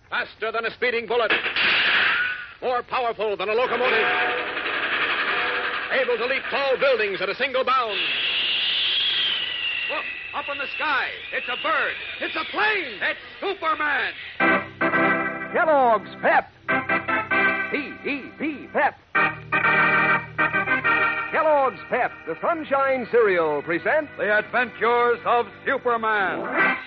Faster than a speeding bullet. More powerful than a locomotive. Able to leap tall buildings at a single bound. Look, up in the sky. It's a bird. It's a plane. It's Superman. Kellogg's Pep. P-E-P, Pep. Kellogg's Pep, the Sunshine Cereal, presents The Adventures of Superman.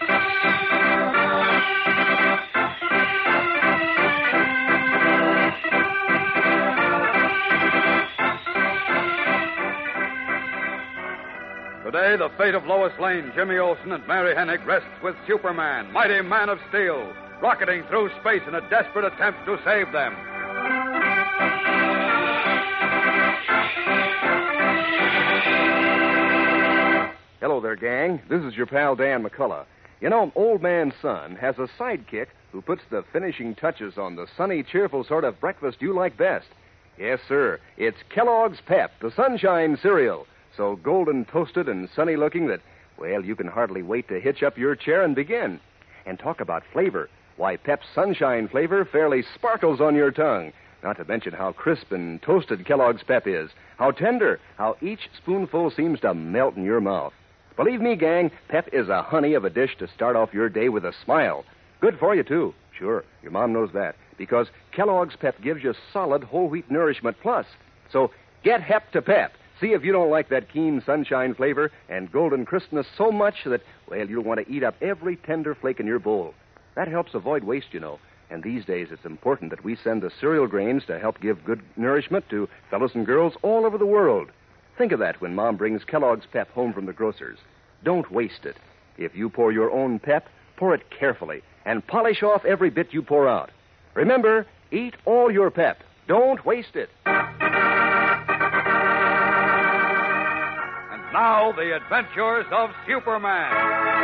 Today, the fate of Lois Lane, Jimmy Olsen, and Mary Hennig rests with Superman, mighty man of steel, rocketing through space in a desperate attempt to save them. Hello there, gang. This is your pal Dan McCullough. You know, Old Man Sun has a sidekick who puts the finishing touches on the sunny, cheerful sort of breakfast you like best. Yes, sir. It's Kellogg's Pep, the Sunshine Cereal. So golden toasted and sunny looking that, well, you can hardly wait to hitch up your chair and begin. And talk about flavor. Why, Pep's Sunshine flavor fairly sparkles on your tongue. Not to mention how crisp and toasted Kellogg's Pep is. How tender. How each spoonful seems to melt in your mouth. Believe me, gang, Pep is a honey of a dish to start off your day with a smile. Good for you, too. Sure, your mom knows that. Because Kellogg's Pep gives you solid whole wheat nourishment plus. So get Hep to Pep. See if you don't like that keen sunshine flavor and golden crispness so much that, well, you'll want to eat up every tender flake in your bowl. That helps avoid waste, you know. And these days it's important that we send the cereal grains to help give good nourishment to fellows and girls all over the world. Think of that when Mom brings Kellogg's Pep home from the grocer's. Don't waste it. If you pour your own Pep, pour it carefully and polish off every bit you pour out. Remember, eat all your Pep. Don't waste it. Now, the adventures of Superman.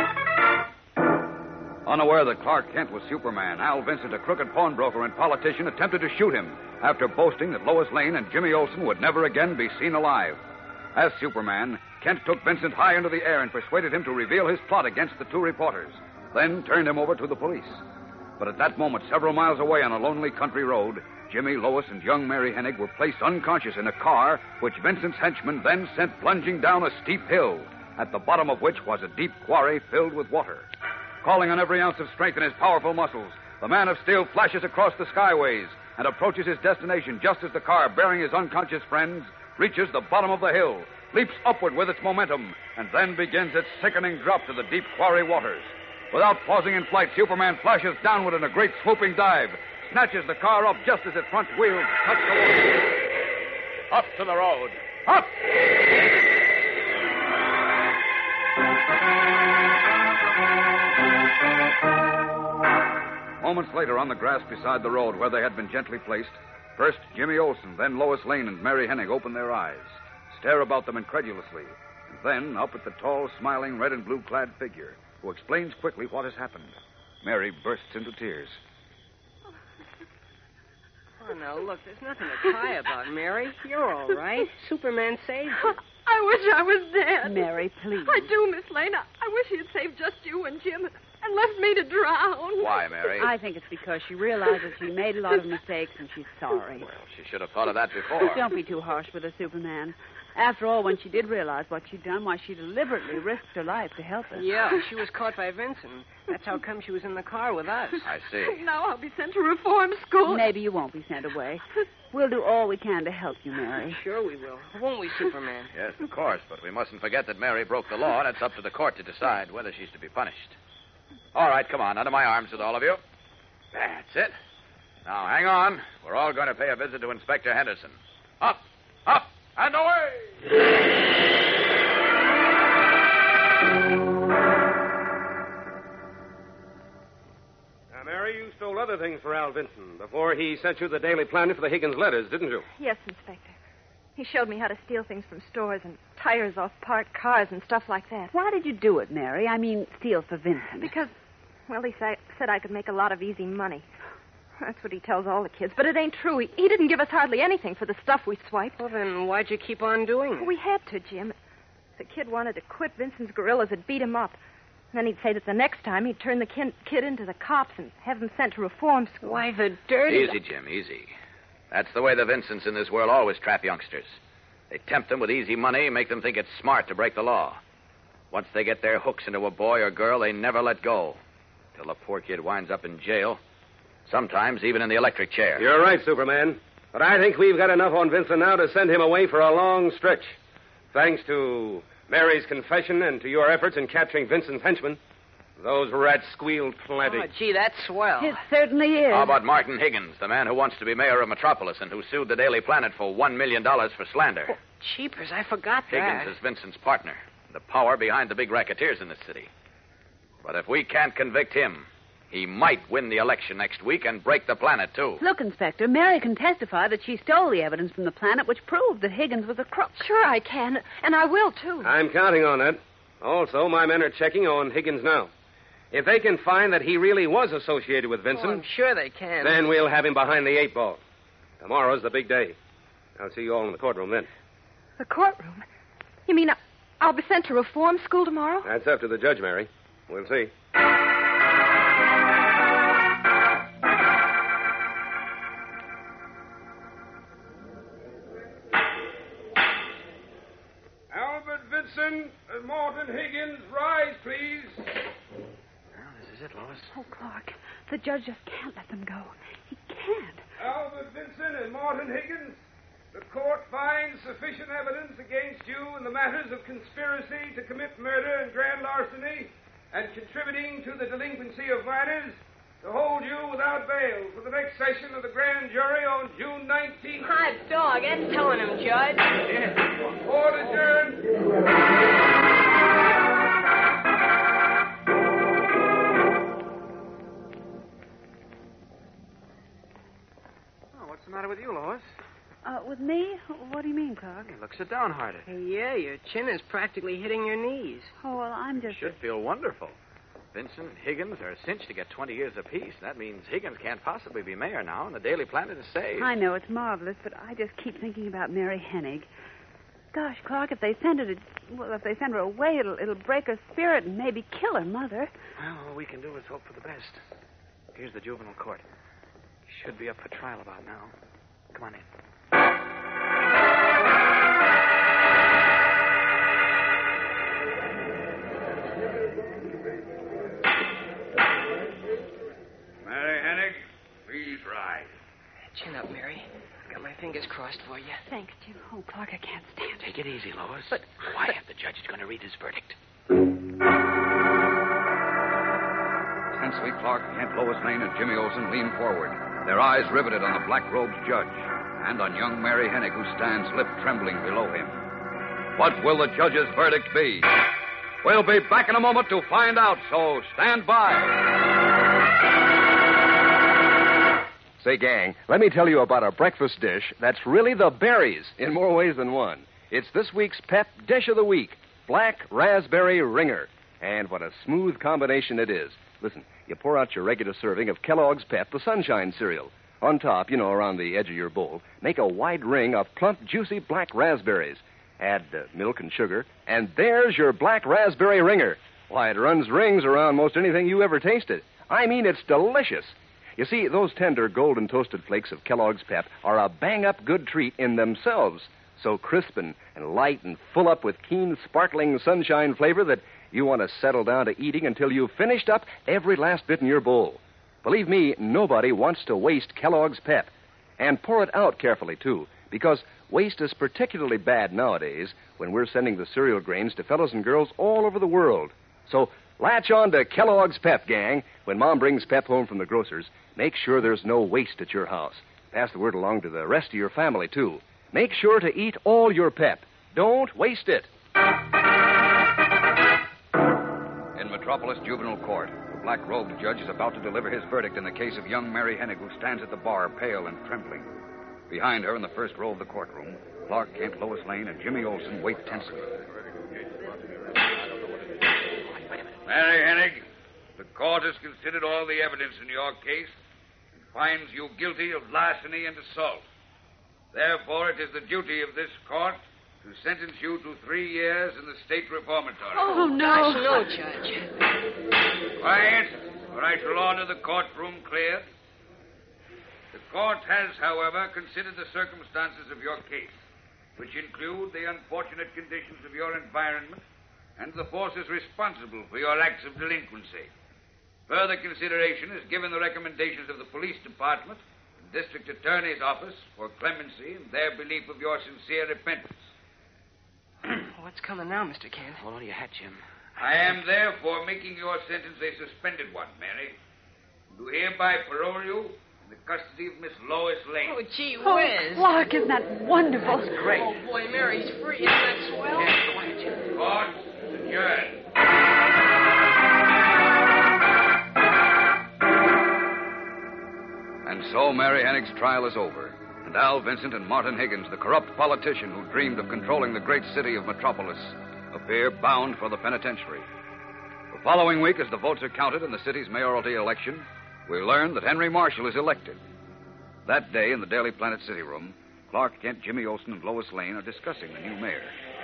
Unaware that Clark Kent was Superman, Al Vincent, a crooked pawnbroker and politician, attempted to shoot him after boasting that Lois Lane and Jimmy Olsen would never again be seen alive. As Superman, Kent took Vincent high into the air and persuaded him to reveal his plot against the two reporters, then turned him over to the police. But at that moment, several miles away on a lonely country road, Jimmy, Lois, and young Mary Hennig were placed unconscious in a car which Vincent's henchmen then sent plunging down a steep hill, at the bottom of which was a deep quarry filled with water. Calling on every ounce of strength in his powerful muscles, the man of steel flashes across the skyways and approaches his destination just as the car bearing his unconscious friends reaches the bottom of the hill, leaps upward with its momentum, and then begins its sickening drop to the deep quarry waters. Without pausing in flight, Superman flashes downward in a great swooping dive, snatches the car up just as its front wheels touch the water. Up to the road. Up! Moments later, on the grass beside the road where they had been gently placed, first Jimmy Olsen, then Lois Lane and Mary Hennig open their eyes, stare about them incredulously, and then up at the tall, smiling, red and blue-clad figure, who explains quickly what has happened. Mary bursts into tears. Oh, now, look, there's nothing to cry about, Mary. You're all right. Superman saved you. I wish I was dead. Mary, please. I do, Miss Lane. I wish he had saved just you and Jim and left me to drown. Why, Mary? I think it's because she realizes she made a lot of mistakes and she's sorry. Well, she should have thought of that before. Don't be too harsh with her, Superman. After all, when she did realize what she'd done, why, she deliberately risked her life to help us. Yeah, she was caught by Vincent. That's how come she was in the car with us. I see. Now I'll be sent to reform school. Maybe you won't be sent away. We'll do all we can to help you, Mary. Sure we will. Won't we, Superman? Yes, of course, but we mustn't forget that Mary broke the law, and it's up to the court to decide whether she's to be punished. All right, come on, under my arms with all of you. That's it. Now, hang on. We're all going to pay a visit to Inspector Henderson. Up, up, and away! Now, Mary, you stole other things for Al Vinson before he sent you the Daily Planet for the Higgins letters, didn't you? Yes, Inspector. He showed me how to steal things from stores and tires off parked cars and stuff like that. Why did you do it, Mary? I mean, steal for Vincent. Because, well, he said I could make a lot of easy money. That's what he tells all the kids. But it ain't true. He didn't give us hardly anything for the stuff we swiped. Well, then why'd you keep on doing it? We had to, Jim. If the kid wanted to quit, Vincent's gorillas had beat him up. Then he'd say that the next time he'd turn the kid into the cops and have him sent to reform school. Why, the dirty... Easy, Jim, easy. That's the way the Vincents in this world always trap youngsters. They tempt them with easy money, make them think it's smart to break the law. Once they get their hooks into a boy or girl, they never let go. Till the poor kid winds up in jail. Sometimes even in the electric chair. You're right, Superman. But I think we've got enough on Vincent now to send him away for a long stretch. Thanks to Mary's confession and to your efforts in capturing Vincent's henchmen. Those rats squealed plenty. Oh, gee, that's swell. It certainly is. How about Martin Higgins, the man who wants to be mayor of Metropolis and who sued the Daily Planet for $1 million for slander? Oh, cheapers, I forgot that. Higgins is Vincent's partner, the power behind the big racketeers in the city. But if we can't convict him, he might win the election next week and break the Planet, too. Look, Inspector, Mary can testify that she stole the evidence from the Planet which proved that Higgins was a crook. Sure I can, and I will, too. I'm counting on that. Also, my men are checking on Higgins now. If they can find that he really was associated with Vincent... Oh, I'm sure they can. Then we'll have him behind the 8-ball. Tomorrow's the big day. I'll see you all in the courtroom then. The courtroom? You mean I'll be sent to reform school tomorrow? That's up to the judge, Mary. We'll see. Albert Vincent and Morton Higgins, rise, please. Well, this is it, Lois. Oh, Clark, the judge just can't let them go. He can't. Albert Vincent and Morton Higgins, the court finds sufficient evidence against you in the matters of conspiracy to commit murder and grand larceny and contributing to the delinquency of minors to hold you without bail for the next session of the grand jury on June 19th. Hot dog, that's telling him, Judge. Court adjourned. What's the matter with you, Lois? With me? What do you mean, Clark? You look so downhearted. Yeah, your chin is practically hitting your knees. Oh, well, I'm just... Should feel wonderful. Vincent and Higgins are cinched to get 20 years apiece. That means Higgins can't possibly be mayor now, and the Daily Planet is saved. I know, it's marvelous, but I just keep thinking about Mary Hennig. Gosh, Clark, if they send her away, it'll break her spirit and maybe kill her mother. Well, all we can do is hope for the best. Here's the juvenile court. Should be up for trial about now. Come on in. Mary Hennig, please rise. Chin up, Mary. Got my fingers crossed for you. Thanks, Jim. Oh, Clark, I can't stand it. Take it easy, Lois. But quiet. The judge is going to read his verdict. Tensely, Clark, Kent, Lois Lane, and Jimmy Olsen lean forward, their eyes riveted on the black-robed judge and on young Mary Hennig, who stands lip-trembling below him. What will the judge's verdict be? We'll be back in a moment to find out, so stand by. Say, gang, let me tell you about a breakfast dish that's really the berries in more ways than one. It's this week's Pep Dish of the Week, Black Raspberry Ringer. And what a smooth combination it is. Listen, you pour out your regular serving of Kellogg's Pep, the Sunshine cereal. On top, around the edge of your bowl, make a wide ring of plump, juicy black raspberries. Add milk and sugar, and there's your Black Raspberry Ringer. Why, it runs rings around most anything you ever tasted. I mean, it's delicious. You see, those tender, golden toasted flakes of Kellogg's Pep are a bang-up good treat in themselves. So crisp and light and full up with keen, sparkling sunshine flavor that you want to settle down to eating until you've finished up every last bit in your bowl. Believe me, nobody wants to waste Kellogg's Pep. And pour it out carefully, too, because waste is particularly bad nowadays when we're sending the cereal grains to fellows and girls all over the world. So latch on to Kellogg's Pep, gang. When Mom brings Pep home from the grocer's, make sure there's no waste at your house. Pass the word along to the rest of your family, too. Make sure to eat all your Pep. Don't waste it. In Metropolis Juvenile Court, the black-robed judge is about to deliver his verdict in the case of young Mary Hennig, who stands at the bar, pale and trembling. Behind her, in the first row of the courtroom, Clark Kent, Lois Lane, and Jimmy Olsen wait tensely. Mary Hennig, the court has considered all the evidence in your case and finds you guilty of larceny and assault. Therefore, it is the duty of this court to sentence you to 3 years in the state reformatory. Oh, no. Gosh, no, Judge. Quiet, or I shall order the courtroom cleared. The court has, however, considered the circumstances of your case, which include the unfortunate conditions of your environment and the forces responsible for your acts of delinquency. Further consideration is given the recommendations of the police department and district attorney's office for clemency and their belief of your sincere repentance. What's coming now, Mr. Kent? Hold on to your hat, Jim. I am therefore making your sentence a suspended one, Mary. Do hereby parole you in the custody of Miss Lois Lane. Oh, gee Oh, whiz. Clark, isn't that wonderful? That's great. Oh, boy, Mary's free. Isn't that swell? Yeah, quiet, Jim. Court adjourned. And so Mary Hennig's trial is over, and Al Vincent and Martin Higgins, the corrupt politician who dreamed of controlling the great city of Metropolis, appear bound for the penitentiary. The following week, as the votes are counted in the city's mayoralty election, we learn that Henry Marshall is elected. That day, in the Daily Planet City Room, Clark Kent, Jimmy Olsen, and Lois Lane are discussing the new mayor.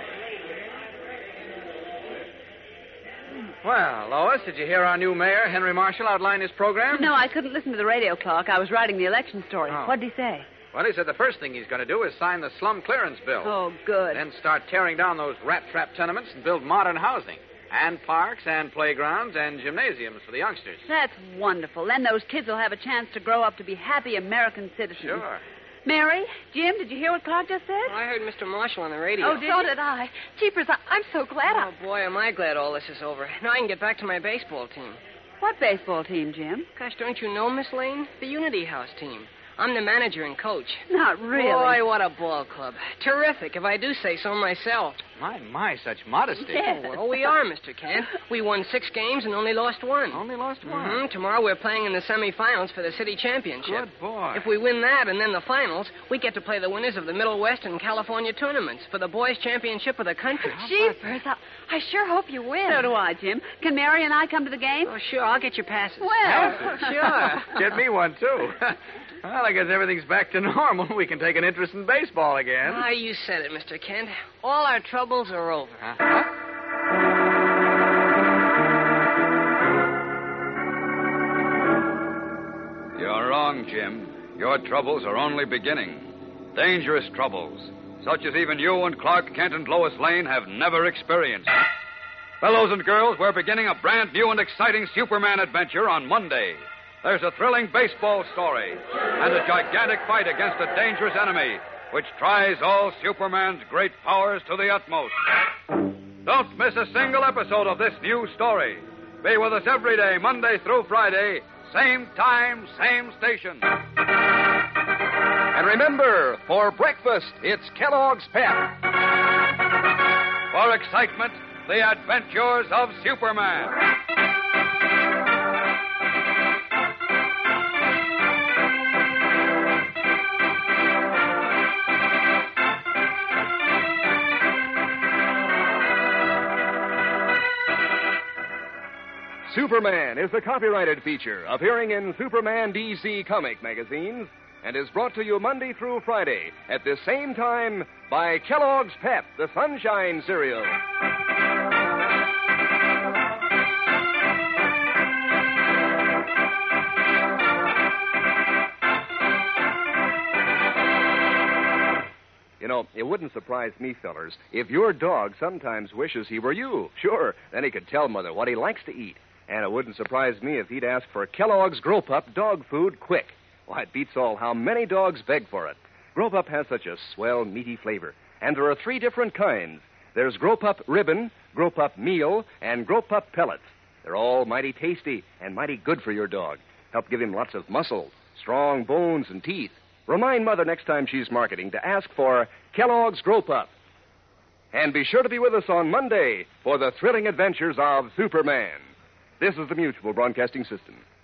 Well, Lois, did you hear our new mayor, Henry Marshall, outline his program? No, I couldn't listen to the radio, Clark. I was writing the election story. Oh. What did he say? Well, he said the first thing he's going to do is sign the slum clearance bill. Oh, good. Then start tearing down those rat-trap tenements and build modern housing. And parks and playgrounds and gymnasiums for the youngsters. That's wonderful. Then those kids will have a chance to grow up to be happy American citizens. Sure. Mary, Jim, did you hear what Clark just said? I heard Mr. Marshall on the radio. Oh, So did I. Jeepers, I'm so glad Oh, boy, am I glad all this is over. Now I can get back to my baseball team. What baseball team, Jim? Gosh, don't you know, Miss Lane? The Unity House team. I'm the manager and coach. Not really. Boy, what a ball club. Terrific, if I do say so myself. My, such modesty. Yes. Oh, well, we are, Mr. Kent. We won 6 games and only lost 1. Only lost one. Mm-hmm. Tomorrow we're playing in the semifinals for the city championship. Good boy. If we win that and then the finals, we get to play the winners of the Middle West and California tournaments for the boys' championship of the country. Jeepers, I sure hope you win. So do I, Jim. Can Mary and I come to the game? Oh, sure, I'll get your passes. Well, Sure. Get me one, too. Well, I guess everything's back to normal. We can take an interest in baseball again. Ah, you said it, Mr. Kent. All our troubles are over. You're wrong, Jim. Your troubles are only beginning. Dangerous troubles, such as even you and Clark Kent and Lois Lane have never experienced. Fellows and girls, we're beginning a brand new and exciting Superman adventure on Monday. There's a thrilling baseball story and a gigantic fight against a dangerous enemy, which tries all Superman's great powers to the utmost. Don't miss a single episode of this new story. Be with us every day, Monday through Friday, same time, same station. And remember, for breakfast, it's Kellogg's Pep. For excitement, the adventures of Superman. Superman is a copyrighted feature appearing in Superman DC comic magazines and is brought to you Monday through Friday at the same time by Kellogg's Pep, the Sunshine Cereal. You know, it wouldn't surprise me, fellers, if your dog sometimes wishes he were you. Sure, then he could tell Mother what he likes to eat. And it wouldn't surprise me if he'd ask for Kellogg's Grow Pup dog food quick. Why, it beats all how many dogs beg for it. Grow Pup has such a swell, meaty flavor. And there are 3 different kinds. There's Grow Pup Ribbon, Grow Pup Meal, and Grow Pup Pellets. They're all mighty tasty and mighty good for your dog. Help give him lots of muscle, strong bones, and teeth. Remind Mother next time she's marketing to ask for Kellogg's Grow Pup. And be sure to be with us on Monday for the thrilling adventures of Superman. This is the Mutual Broadcasting System.